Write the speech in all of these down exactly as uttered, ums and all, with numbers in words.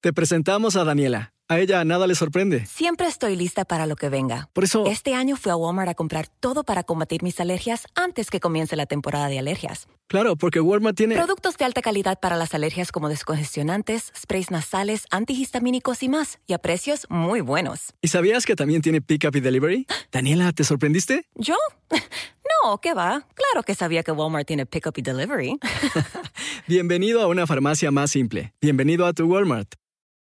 Te presentamos a Daniela. A ella nada le sorprende. Siempre estoy lista para lo que venga. Por eso... Este año fui a Walmart a comprar todo para combatir mis alergias antes que comience la temporada de alergias. Claro, porque Walmart tiene... Productos de alta calidad para las alergias como descongestionantes, sprays nasales, antihistamínicos y más. Y a precios muy buenos. ¿Y sabías que también tiene Pick-up y Delivery? Daniela, ¿te sorprendiste? ¿Yo? No, ¿qué va? Claro que sabía que Walmart tiene Pick-up y Delivery. Bienvenido a una farmacia más simple. Bienvenido a tu Walmart.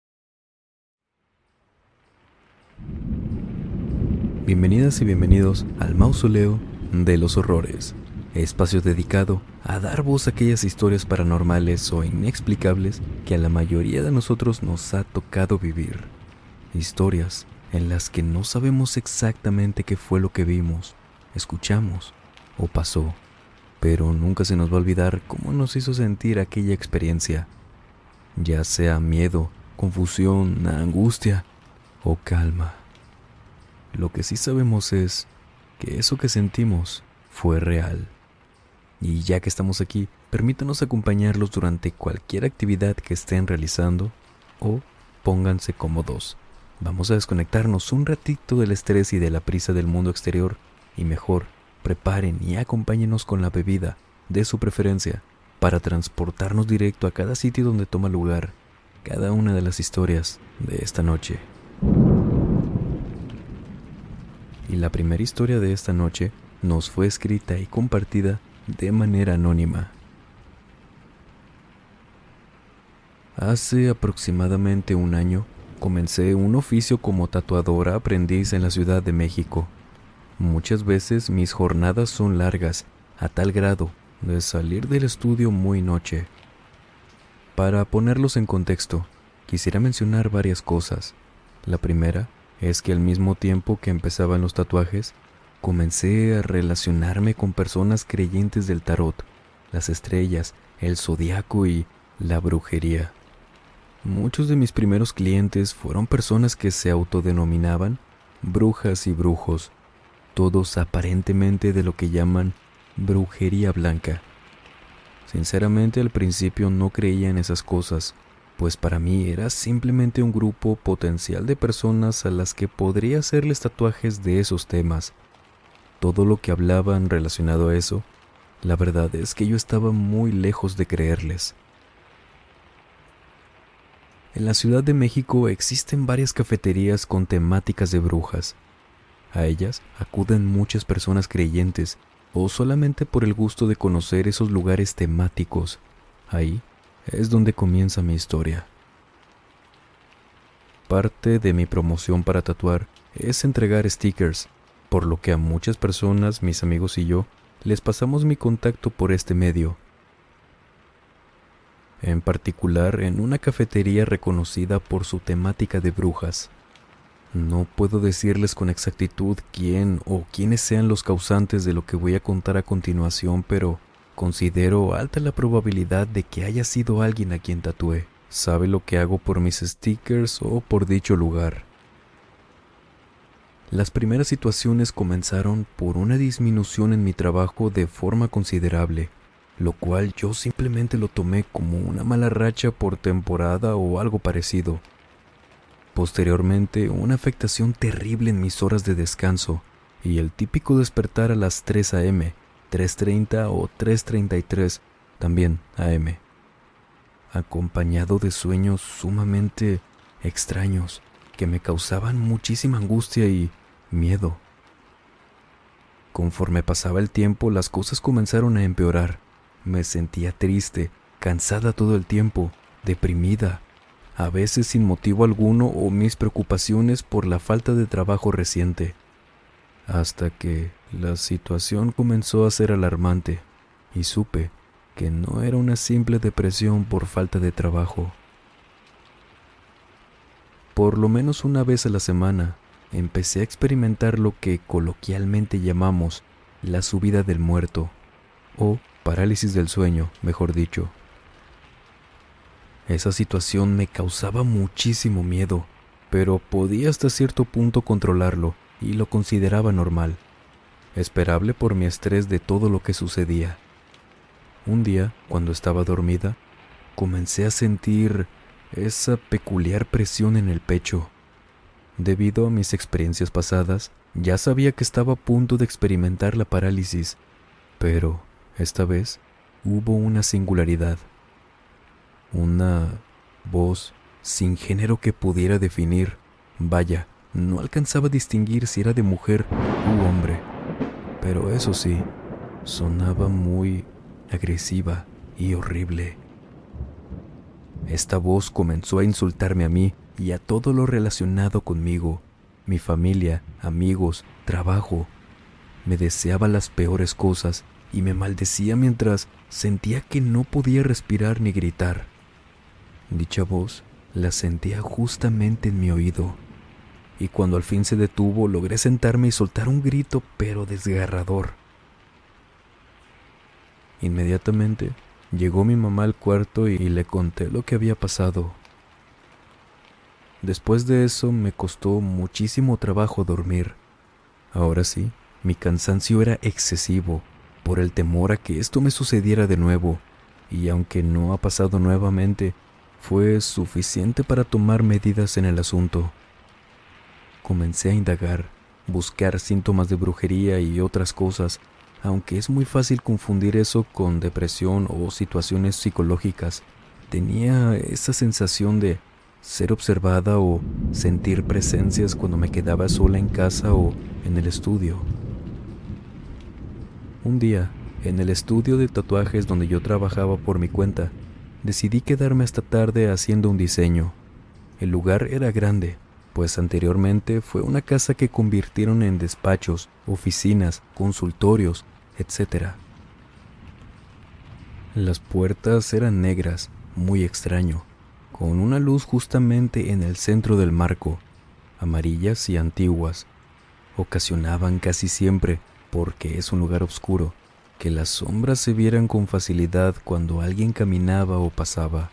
Bienvenidas y bienvenidos al Mausoleo de los Horrores, espacio dedicado a dar voz a aquellas historias paranormales o inexplicables que a la mayoría de nosotros nos ha tocado vivir. Historias en las que no sabemos exactamente qué fue lo que vimos, escuchamos o pasó, pero nunca se nos va a olvidar cómo nos hizo sentir aquella experiencia, ya sea miedo, confusión, angustia o calma. Lo que sí sabemos es que eso que sentimos fue real. Y ya que estamos aquí, permítanos acompañarlos durante cualquier actividad que estén realizando o pónganse cómodos. Vamos a desconectarnos un ratito del estrés y de la prisa del mundo exterior y mejor, preparen y acompáñenos con la bebida de su preferencia para transportarnos directo a cada sitio donde toma lugar cada una de las historias de esta noche. Y la primera historia de esta noche nos fue escrita y compartida de manera anónima. Hace aproximadamente un año comencé un oficio como tatuadora aprendiz en la Ciudad de México. Muchas veces mis jornadas son largas, a tal grado de salir del estudio muy noche. Para ponerlos en contexto, quisiera mencionar varias cosas. La primera es que al mismo tiempo que empezaban los tatuajes, comencé a relacionarme con personas creyentes del tarot, las estrellas, el zodiaco y la brujería. Muchos de mis primeros clientes fueron personas que se autodenominaban brujas y brujos, todos aparentemente de lo que llaman brujería blanca. Sinceramente, al principio no creía en esas cosas, pues para mí era simplemente un grupo potencial de personas a las que podría hacerles tatuajes de esos temas. Todo lo que hablaban relacionado a eso, la verdad es que yo estaba muy lejos de creerles. En la Ciudad de México existen varias cafeterías con temáticas de brujas. A ellas acuden muchas personas creyentes o solamente por el gusto de conocer esos lugares temáticos. Ahí es donde comienza mi historia. Parte de mi promoción para tatuar es entregar stickers, por lo que a muchas personas, mis amigos y yo, les pasamos mi contacto por este medio. En particular en una cafetería reconocida por su temática de brujas. No puedo decirles con exactitud quién o quiénes sean los causantes de lo que voy a contar a continuación, pero considero alta la probabilidad de que haya sido alguien a quien tatué. Sabe lo que hago por mis stickers o por dicho lugar. Las primeras situaciones comenzaron por una disminución en mi trabajo de forma considerable, lo cual yo simplemente lo tomé como una mala racha por temporada o algo parecido. Posteriormente, una afectación terrible en mis horas de descanso y el típico despertar a las tres a eme, tres treinta o tres treinta y tres, también a eme, acompañado de sueños sumamente extraños que me causaban muchísima angustia y miedo. Conforme pasaba el tiempo, las cosas comenzaron a empeorar. Me sentía triste, cansada todo el tiempo, deprimida, a veces sin motivo alguno o mis preocupaciones por la falta de trabajo reciente. Hasta que la situación comenzó a ser alarmante y supe que no era una simple depresión por falta de trabajo. Por lo menos una vez a la semana empecé a experimentar lo que coloquialmente llamamos la subida del muerto, o parálisis del sueño, mejor dicho. Esa situación me causaba muchísimo miedo, pero podía hasta cierto punto controlarlo y lo consideraba normal, esperable por mi estrés de todo lo que sucedía. Un día, cuando estaba dormida, comencé a sentir esa peculiar presión en el pecho. Debido a mis experiencias pasadas, ya sabía que estaba a punto de experimentar la parálisis, pero esta vez hubo una singularidad. Una voz sin género que pudiera definir. Vaya, no alcanzaba a distinguir si era de mujer u hombre, pero eso sí, sonaba muy agresiva y horrible. Esta voz comenzó a insultarme a mí y a todo lo relacionado conmigo, mi familia, amigos, trabajo. Me deseaba las peores cosas y me maldecía mientras sentía que no podía respirar ni gritar. Dicha voz la sentía justamente en mi oído, y cuando al fin se detuvo logré sentarme y soltar un grito pero desgarrador. Inmediatamente llegó mi mamá al cuarto y le conté lo que había pasado. Después de eso me costó muchísimo trabajo dormir. Ahora sí, mi cansancio era excesivo por el temor a que esto me sucediera de nuevo, y aunque no ha pasado nuevamente, fue suficiente para tomar medidas en el asunto. Comencé a indagar, buscar síntomas de brujería y otras cosas, aunque es muy fácil confundir eso con depresión o situaciones psicológicas. Tenía esa sensación de ser observada o sentir presencias cuando me quedaba sola en casa o en el estudio. Un día, en el estudio de tatuajes donde yo trabajaba por mi cuenta, decidí quedarme hasta tarde haciendo un diseño. El lugar era grande, pues anteriormente fue una casa que convirtieron en despachos, oficinas, consultorios, etcétera. Las puertas eran negras, muy extraño, con una luz justamente en el centro del marco, amarillas y antiguas. Ocasionaban casi siempre, porque es un lugar oscuro, que las sombras se vieran con facilidad cuando alguien caminaba o pasaba.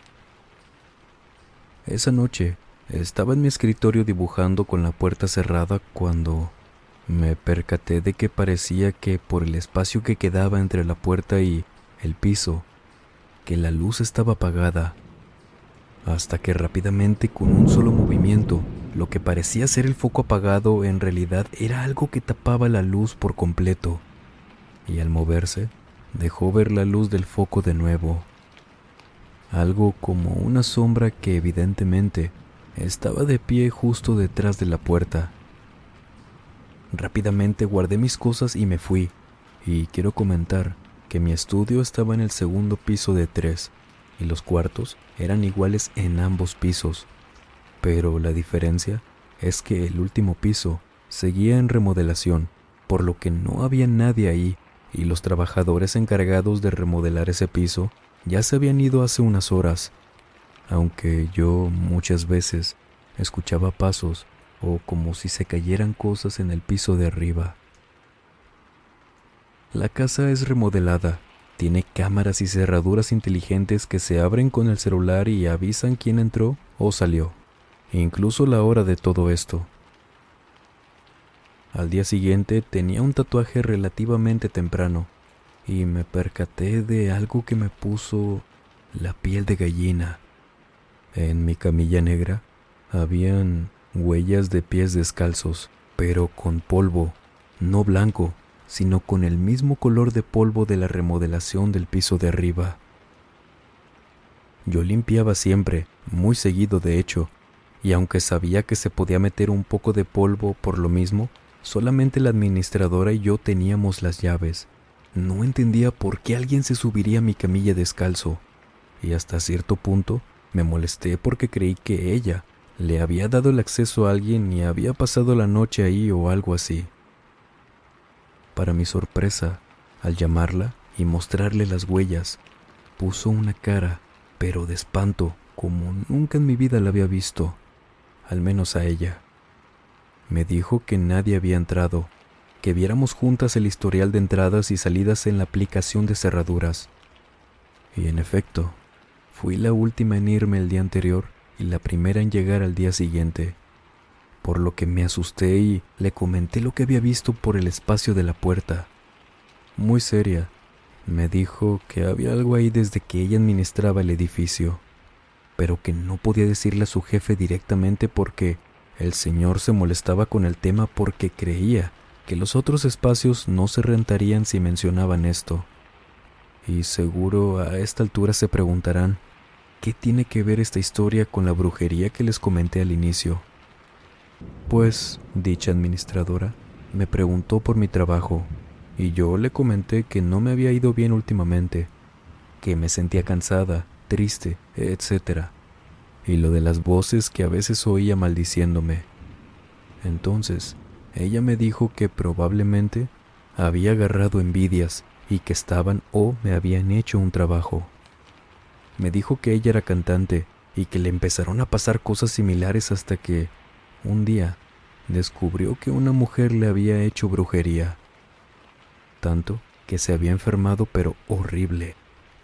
Esa noche estaba en mi escritorio dibujando con la puerta cerrada cuando me percaté de que parecía que por el espacio que quedaba entre la puerta y el piso, que la luz estaba apagada, hasta que rápidamente con un solo movimiento, lo que parecía ser el foco apagado en realidad era algo que tapaba la luz por completo, y al moverse dejó ver la luz del foco de nuevo. Algo como una sombra que evidentemente estaba de pie justo detrás de la puerta. Rápidamente guardé mis cosas y me fui, y quiero comentar que mi estudio estaba en el segundo piso de tres, y los cuartos eran iguales en ambos pisos, pero la diferencia es que el último piso seguía en remodelación, por lo que no había nadie ahí, y los trabajadores encargados de remodelar ese piso ya se habían ido hace unas horas, aunque yo muchas veces escuchaba pasos o como si se cayeran cosas en el piso de arriba. La casa es remodelada, tiene cámaras y cerraduras inteligentes que se abren con el celular y avisan quién entró o salió, incluso la hora de todo esto. Al día siguiente tenía un tatuaje relativamente temprano y me percaté de algo que me puso la piel de gallina. En mi camilla negra habían huellas de pies descalzos, pero con polvo, no blanco, sino con el mismo color de polvo de la remodelación del piso de arriba. Yo limpiaba siempre, muy seguido de hecho, y aunque sabía que se podía meter un poco de polvo por lo mismo, solamente la administradora y yo teníamos las llaves. No entendía por qué alguien se subiría a mi camilla descalzo, y hasta cierto punto me molesté porque creí que ella le había dado el acceso a alguien y había pasado la noche ahí o algo así. Para mi sorpresa, al llamarla y mostrarle las huellas, puso una cara, pero de espanto, como nunca en mi vida la había visto, al menos a ella. Me dijo que nadie había entrado, que viéramos juntas el historial de entradas y salidas en la aplicación de cerraduras. Y en efecto, fui la última en irme el día anterior y la primera en llegar al día siguiente, por lo que me asusté y le comenté lo que había visto por el espacio de la puerta. Muy seria, me dijo que había algo ahí desde que ella administraba el edificio. pero que no podía decirle a su jefe directamente porque el señor se molestaba con el tema porque creía que los otros espacios no se rentarían si mencionaban esto. Y seguro a esta altura se preguntarán, ¿qué tiene que ver esta historia con la brujería que les comenté al inicio? Pues, dicha administradora me preguntó por mi trabajo, y yo le comenté que no me había ido bien últimamente, que me sentía cansada, triste, etcétera, y lo de las voces que a veces oía maldiciéndome. Entonces, ella me dijo que probablemente había agarrado envidias y que estaban o me habían hecho un trabajo. Me dijo que ella era cantante y que le empezaron a pasar cosas similares hasta que, un día, descubrió que una mujer le había hecho brujería. Tanto que se había enfermado, pero horrible.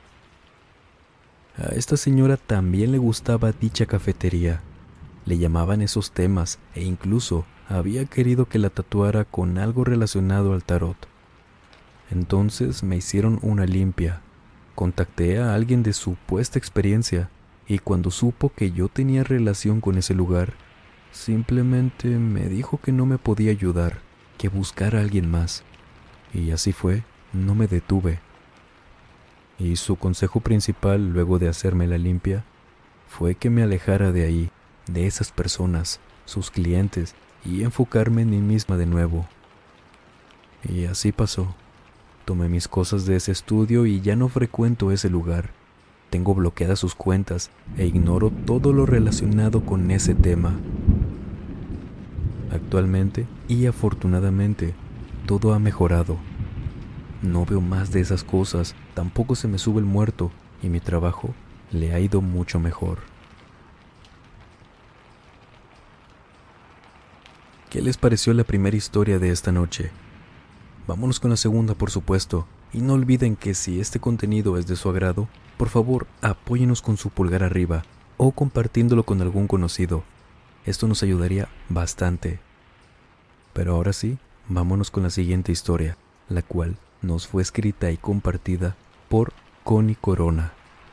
A esta señora también le gustaba dicha cafetería. Le llamaban esos temas e incluso había querido que la tatuara con algo relacionado al tarot. Entonces me hicieron una limpia. Contacté a alguien de supuesta experiencia y cuando supo que yo tenía relación con ese lugar, simplemente me dijo que no me podía ayudar, que buscara a alguien más. Y así fue, no me detuve. Y su consejo principal, luego de hacerme la limpia, fue que me alejara de ahí, de esas personas, sus clientes, y enfocarme en mí misma de nuevo. Y así pasó. Tomé mis cosas de ese estudio y ya no frecuento ese lugar. Tengo bloqueadas sus cuentas e ignoro todo lo relacionado con ese tema. Actualmente, y afortunadamente, todo ha mejorado. No veo más de esas cosas, tampoco se me sube el muerto y mi trabajo le ha ido mucho mejor. ¿Qué les pareció la primera historia de esta noche? Vámonos con la segunda, por supuesto, y no olviden que si este contenido es de su agrado, por favor apóyenos con su pulgar arriba o compartiéndolo con algún conocido. Esto nos ayudaría bastante. Pero ahora sí, vámonos con la siguiente historia, la cual nos fue escrita y compartida por Connie Corona.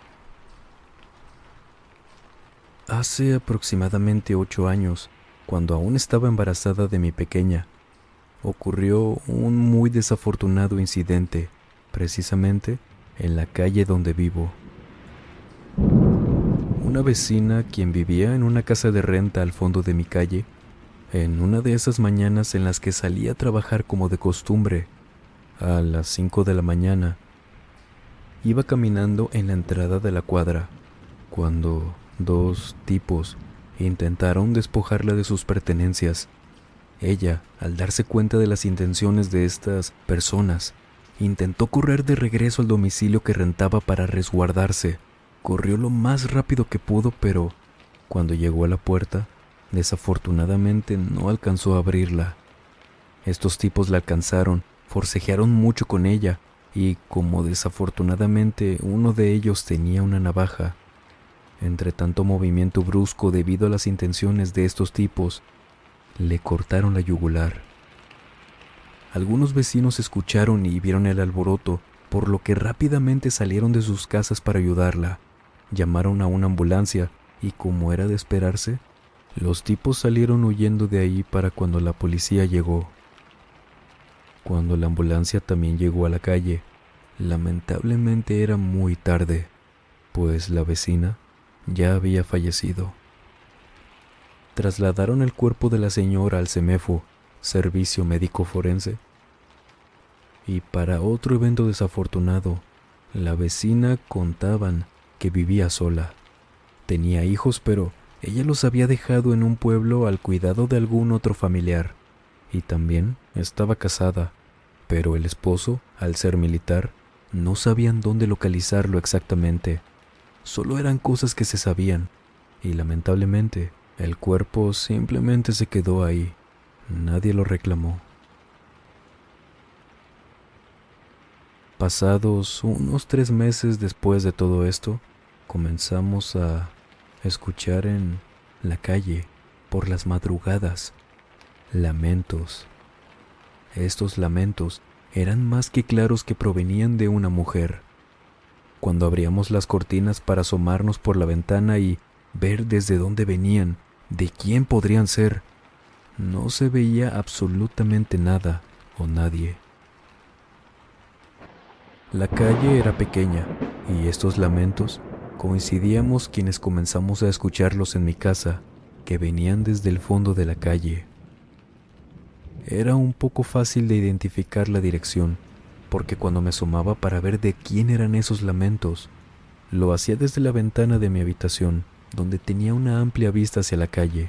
Hace aproximadamente ocho años, cuando aún estaba embarazada de mi pequeña, ocurrió un muy desafortunado incidente, precisamente en la calle donde vivo. Una vecina, quien vivía en una casa de renta al fondo de mi calle, en una de esas mañanas en las que salía a trabajar como de costumbre, a las cinco de la mañana, iba caminando en la entrada de la cuadra, cuando dos tipos intentaron despojarla de sus pertenencias. Ella, al darse cuenta de las intenciones de estas personas, intentó correr de regreso al domicilio que rentaba para resguardarse. Corrió lo más rápido que pudo, pero cuando llegó a la puerta, desafortunadamente no alcanzó a abrirla. Estos tipos la alcanzaron, forcejearon mucho con ella, y como desafortunadamente uno de ellos tenía una navaja, entre tanto movimiento brusco debido a las intenciones de estos tipos, le cortaron la yugular. Algunos vecinos escucharon y vieron el alboroto, por lo que rápidamente salieron de sus casas para ayudarla. Llamaron a una ambulancia y, como era de esperarse, los tipos salieron huyendo de ahí para cuando la policía llegó. Cuando la ambulancia también llegó a la calle, lamentablemente era muy tarde, pues la vecina ya había fallecido. Trasladaron el cuerpo de la señora al CEMEFO, Servicio Médico Forense. Y para otro evento desafortunado, la vecina contaban que vivía sola. Tenía hijos, pero ella los había dejado en un pueblo al cuidado de algún otro familiar. Y también estaba casada, pero el esposo, al ser militar, no sabían dónde localizarlo exactamente. Solo eran cosas que se sabían, y lamentablemente el cuerpo simplemente se quedó ahí. Nadie lo reclamó. Pasados unos tres meses después de todo esto, comenzamos a escuchar en la calle, por las madrugadas, lamentos. Estos lamentos eran más que claros que provenían de una mujer. cuando abríamos las cortinas para asomarnos por la ventana y ver desde dónde venían, de quién podrían ser, no se veía absolutamente nada o nadie. La calle era pequeña y estos lamentos coincidíamos quienes comenzamos a escucharlos en mi casa, que venían desde el fondo de la calle. Era un poco fácil de identificar la dirección, porque cuando me asomaba para ver de quién eran esos lamentos, lo hacía desde la ventana de mi habitación, donde tenía una amplia vista hacia la calle.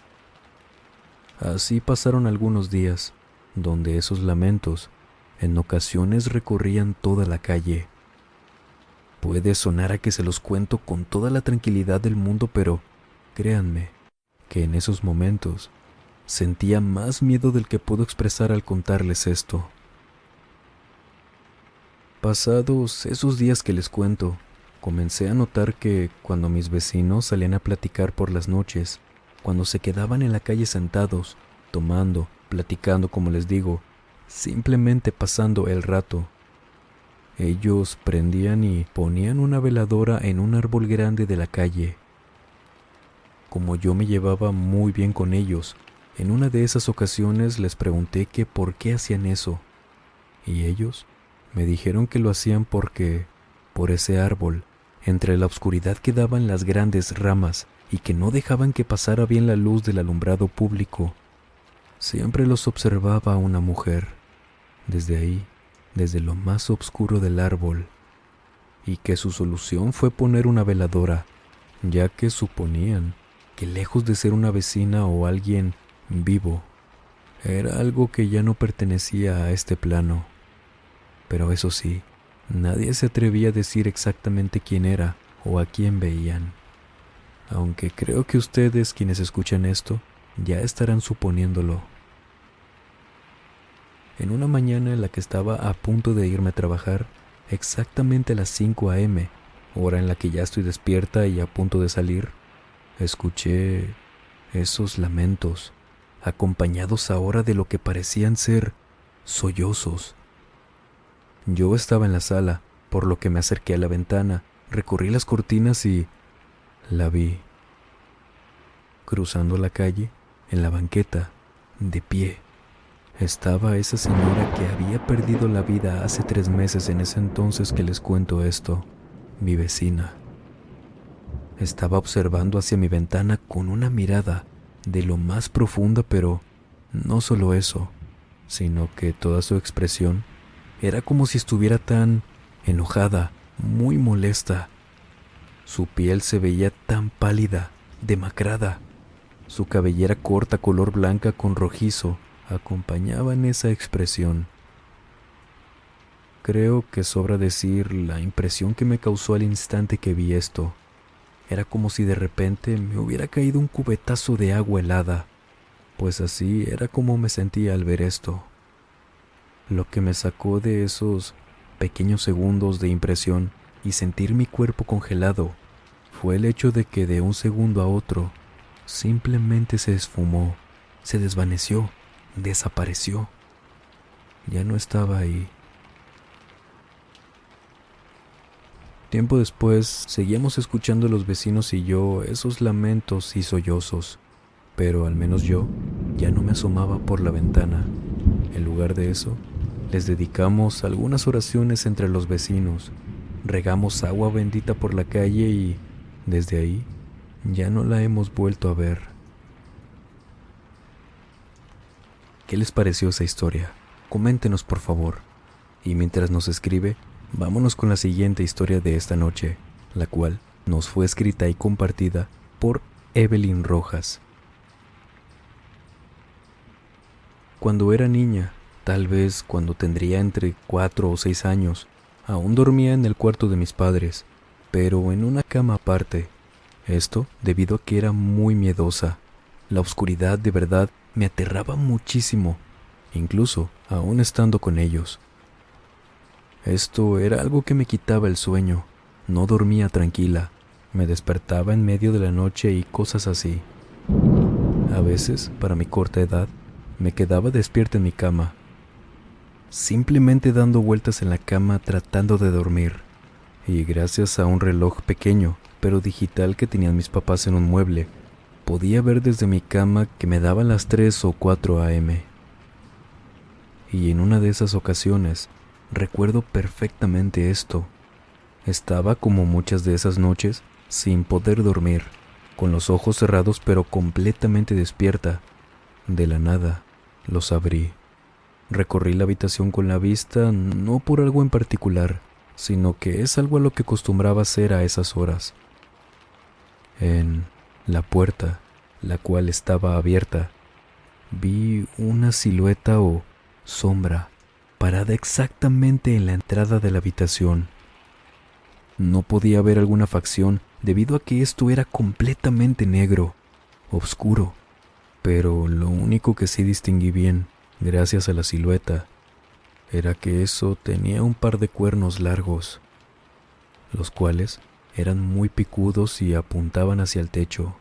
Así pasaron algunos días, donde esos lamentos en ocasiones recorrían toda la calle. Puede sonar a que se los cuento con toda la tranquilidad del mundo, pero créanme que en esos momentos sentía más miedo del que puedo expresar al contarles esto. Pasados esos días que les cuento, comencé a notar que cuando mis vecinos salían a platicar por las noches, cuando se quedaban en la calle sentados, tomando, platicando como les digo, simplemente pasando el rato, ellos prendían y ponían una veladora en un árbol grande de la calle. Como yo me llevaba muy bien con ellos, en una de esas ocasiones les pregunté que por qué hacían eso, y ellos me dijeron que lo hacían porque, por ese árbol, entre la oscuridad que daban las grandes ramas y que no dejaban que pasara bien la luz del alumbrado público, siempre los observaba una mujer, desde ahí, desde lo más oscuro del árbol, y que su solución fue poner una veladora, ya que suponían que lejos de ser una vecina o alguien vivo, era algo que ya no pertenecía a este plano. Pero eso sí, nadie se atrevía a decir exactamente quién era o a quién veían, aunque creo que ustedes quienes escuchan esto ya estarán suponiéndolo. En una mañana en la que estaba a punto de irme a trabajar, exactamente a las cinco a eme, hora en la que ya estoy despierta y a punto de salir, escuché esos lamentos, acompañados ahora de lo que parecían ser sollozos. Yo estaba en la sala, por lo que me acerqué a la ventana, recorrí las cortinas y la vi. Cruzando la calle, en la banqueta, de pie, estaba esa señora que había perdido la vida hace tres meses en ese entonces que les cuento esto, mi vecina. Estaba observando hacia mi ventana con una mirada de lo más profunda, pero no solo eso, sino que toda su expresión era como si estuviera tan enojada, muy molesta. Su piel se veía tan pálida, demacrada. Su cabellera corta color blanca con rojizo acompañaban esa expresión. Creo que sobra decir la impresión que me causó al instante que vi esto. Era como si de repente me hubiera caído un cubetazo de agua helada, pues así era como me sentía al ver esto. Lo que me sacó de esos pequeños segundos de impresión y sentir mi cuerpo congelado fue el hecho de que de un segundo a otro simplemente se esfumó, se desvaneció, desapareció. Ya no estaba ahí. Tiempo después, seguíamos escuchando los vecinos y yo esos lamentos y sollozos, pero al menos yo ya no me asomaba por la ventana. En lugar de eso, les dedicamos algunas oraciones entre los vecinos, regamos agua bendita por la calle y, desde ahí, ya no la hemos vuelto a ver. ¿Qué les pareció esa historia? Coméntenos, por favor. Y mientras nos escribe, vámonos con la siguiente historia de esta noche, la cual nos fue escrita y compartida por Evelyn Rojas. Cuando era niña, tal vez cuando tendría entre cuatro o seis años, aún dormía en el cuarto de mis padres, pero en una cama aparte. Esto debido a que era muy miedosa. La oscuridad de verdad me aterraba muchísimo, incluso aún estando con ellos. Esto era algo que me quitaba el sueño. No dormía tranquila, me despertaba en medio de la noche y cosas así. A veces, para mi corta edad, me quedaba despierta en mi cama, simplemente dando vueltas en la cama tratando de dormir, y gracias a un reloj pequeño pero digital que tenían mis papás en un mueble, podía ver desde mi cama que me daban las tres o cuatro a eme. Y en una de esas ocasiones, recuerdo perfectamente esto. Estaba, como muchas de esas noches, sin poder dormir, con los ojos cerrados pero completamente despierta. De la nada, los abrí. Recorrí la habitación con la vista, no por algo en particular, sino que es algo a lo que acostumbraba hacer a esas horas. En la puerta, la cual estaba abierta, vi una silueta o sombra parada exactamente en la entrada de la habitación. No podía ver alguna facción debido a que esto era completamente negro, oscuro, pero lo único que sí distinguí bien, gracias a la silueta, era que eso tenía un par de cuernos largos, los cuales eran muy picudos y apuntaban hacia el techo.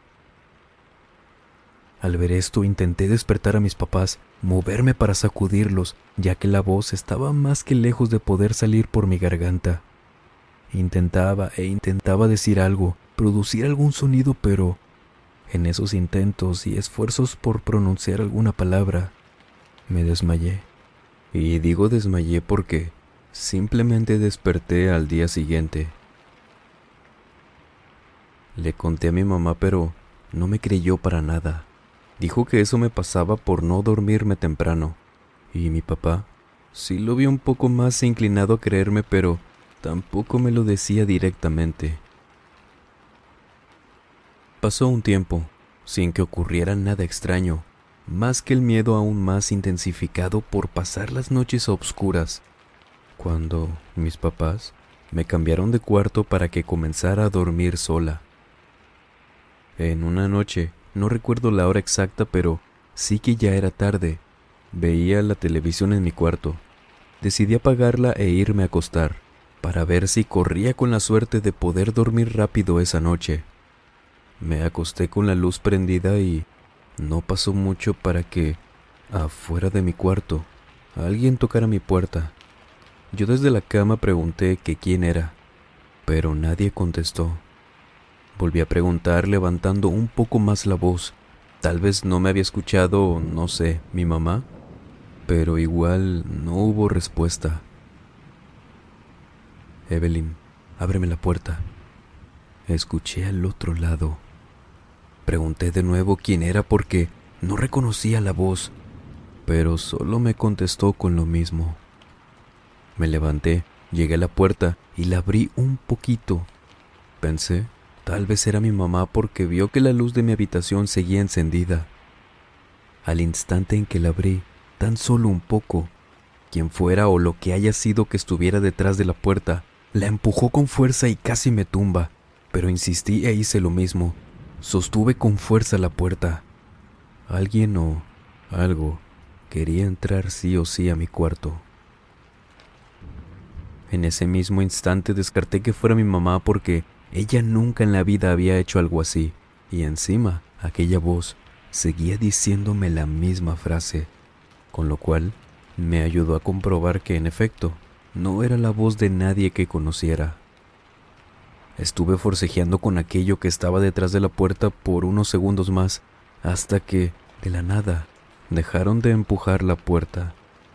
Al ver esto intenté despertar a mis papás, moverme para sacudirlos, ya que la voz estaba más que lejos de poder salir por mi garganta. Intentaba e intentaba decir algo, producir algún sonido, pero en esos intentos y esfuerzos por pronunciar alguna palabra, me desmayé. Y digo desmayé porque simplemente desperté al día siguiente. Le conté a mi mamá, pero no me creyó para nada. Dijo que eso me pasaba por no dormirme temprano. Y mi papá sí lo vio un poco más inclinado a creerme, pero tampoco me lo decía directamente. Pasó un tiempo, sin que ocurriera nada extraño, más que el miedo aún más intensificado por pasar las noches a obscuras, cuando mis papás me cambiaron de cuarto para que comenzara a dormir sola. En una noche, no recuerdo la hora exacta, pero sí que ya era tarde. Veía la televisión en mi cuarto. Decidí apagarla e irme a acostar, para ver si corría con la suerte de poder dormir rápido esa noche. Me acosté con la luz prendida y no pasó mucho para que, afuera de mi cuarto, alguien tocara mi puerta. Yo desde la cama pregunté que quién era, pero nadie contestó. Volví a preguntar levantando un poco más la voz. Tal vez no me había escuchado, no sé, mi mamá, pero igual no hubo respuesta. Evelyn, ábreme la puerta. Escuché al otro lado. Pregunté de nuevo quién era porque no reconocía la voz, pero solo me contestó con lo mismo. Me levanté, llegué a la puerta y la abrí un poquito. Pensé, tal vez era mi mamá porque vio que la luz de mi habitación seguía encendida. Al instante en que la abrí, tan solo un poco, quien fuera o lo que haya sido que estuviera detrás de la puerta, la empujó con fuerza y casi me tumba, pero insistí e hice lo mismo. Sostuve con fuerza la puerta. Alguien o algo quería entrar sí o sí a mi cuarto. En ese mismo instante descarté que fuera mi mamá porque ella nunca en la vida había hecho algo así, y encima aquella voz seguía diciéndome la misma frase, con lo cual me ayudó a comprobar que en efecto no era la voz de nadie que conociera. Estuve forcejeando con aquello que estaba detrás de la puerta por unos segundos más, hasta que, de la nada, dejaron de empujar la puerta.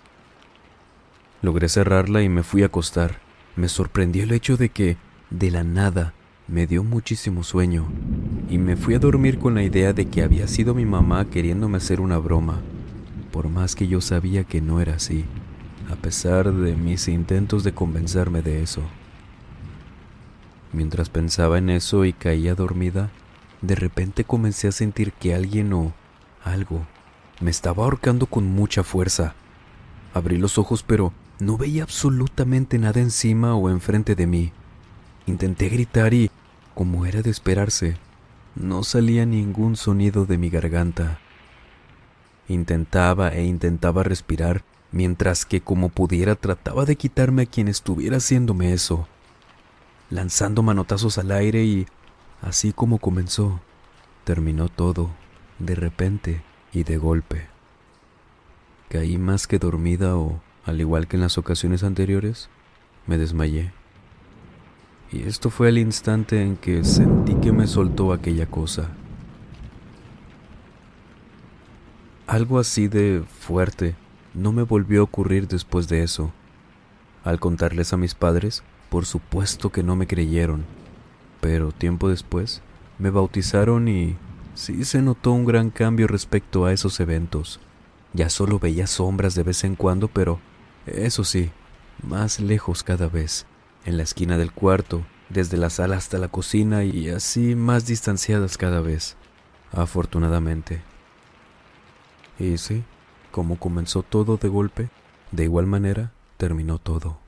Logré cerrarla y me fui a acostar. Me sorprendió el hecho de que, de la nada, me dio muchísimo sueño, y me fui a dormir con la idea de que había sido mi mamá queriéndome hacer una broma, por más que yo sabía que no era así, a pesar de mis intentos de convencerme de eso. Mientras pensaba en eso y caía dormida, de repente comencé a sentir que alguien o algo me estaba ahorcando con mucha fuerza. Abrí los ojos, pero no veía absolutamente nada encima o enfrente de mí. Intenté gritar y, como era de esperarse, no salía ningún sonido de mi garganta. Intentaba e intentaba respirar, mientras que como pudiera trataba de quitarme a quien estuviera haciéndome eso, lanzando manotazos al aire y, así como comenzó, terminó todo, de repente y de golpe. Caí más que dormida o, al igual que en las ocasiones anteriores, me desmayé. y esto fue el instante en que sentí que me soltó aquella cosa. Algo así de fuerte no me volvió a ocurrir después de eso. Al contarles a mis padres, por supuesto que no me creyeron, pero tiempo después me bautizaron y sí se notó un gran cambio respecto a esos eventos. Ya solo veía sombras de vez en cuando, pero eso sí, más lejos cada vez, en la esquina del cuarto, desde la sala hasta la cocina y así más distanciadas cada vez, afortunadamente. Y sí, como comenzó todo de golpe, de igual manera terminó todo.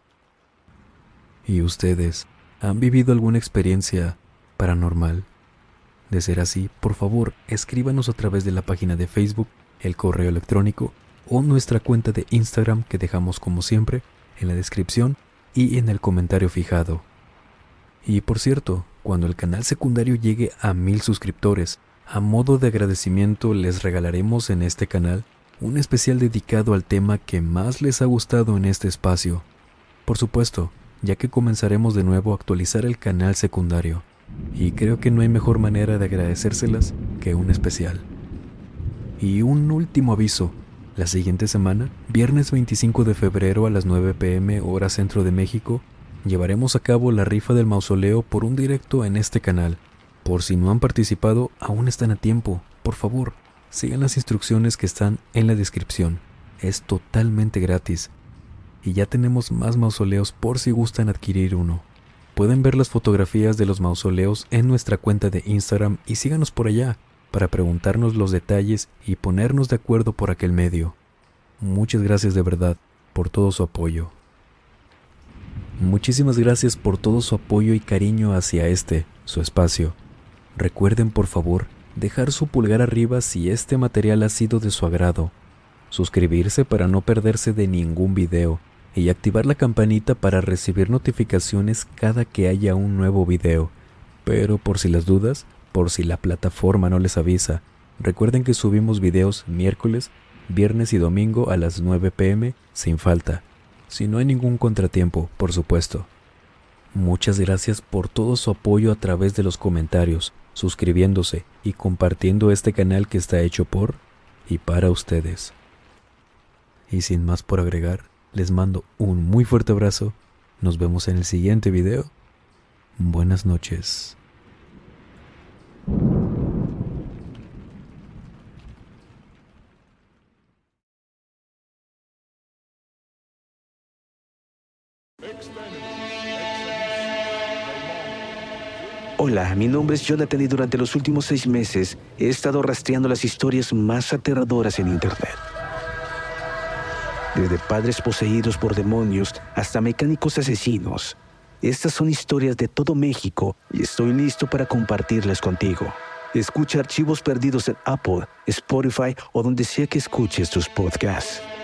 ¿Y ustedes han vivido alguna experiencia paranormal? De ser así, por favor, escríbanos a través de la página de Facebook, el correo electrónico o nuestra cuenta de Instagram que dejamos como siempre en la descripción y en el comentario fijado. Y por cierto, cuando el canal secundario llegue a mil suscriptores, a modo de agradecimiento les regalaremos en este canal un especial dedicado al tema que más les ha gustado en este espacio. Por supuesto, ya que comenzaremos de nuevo a actualizar el canal secundario, y creo que no hay mejor manera de agradecérselas que un especial. Y un último aviso, la siguiente semana, viernes veinticinco de febrero a las nueve pe eme hora centro de México, llevaremos a cabo la rifa del mausoleo por un directo en este canal. Por si no han participado, aún están a tiempo. Por favor, sigan las instrucciones que están en la descripción. Es totalmente gratis. Y ya tenemos más mausoleos por si gustan adquirir uno. Pueden ver las fotografías de los mausoleos en nuestra cuenta de Instagram y síganos por allá para preguntarnos los detalles y ponernos de acuerdo por aquel medio. Muchas gracias de verdad por todo su apoyo. Muchísimas gracias por todo su apoyo y cariño hacia este, su espacio. Recuerden por favor dejar su pulgar arriba si este material ha sido de su agrado, suscribirse para no perderse de ningún video y activar la campanita para recibir notificaciones cada que haya un nuevo video. Pero por si las dudas, por si la plataforma no les avisa, recuerden que subimos videos miércoles, viernes y domingo a las nueve pe eme sin falta, si no hay ningún contratiempo, por supuesto. Muchas gracias por todo su apoyo a través de los comentarios, suscribiéndose y compartiendo este canal que está hecho por y para ustedes. Y sin más por agregar, les mando un muy fuerte abrazo. Nos vemos en el siguiente video. Buenas noches. Hola, mi nombre es Jonathan y durante los últimos seis meses he estado rastreando las historias más aterradoras en Internet. Desde padres poseídos por demonios hasta mecánicos asesinos. Estas son historias de todo México y estoy listo para compartirlas contigo. Escucha Archivos Perdidos en Apple, Spotify o donde sea que escuches tus podcasts.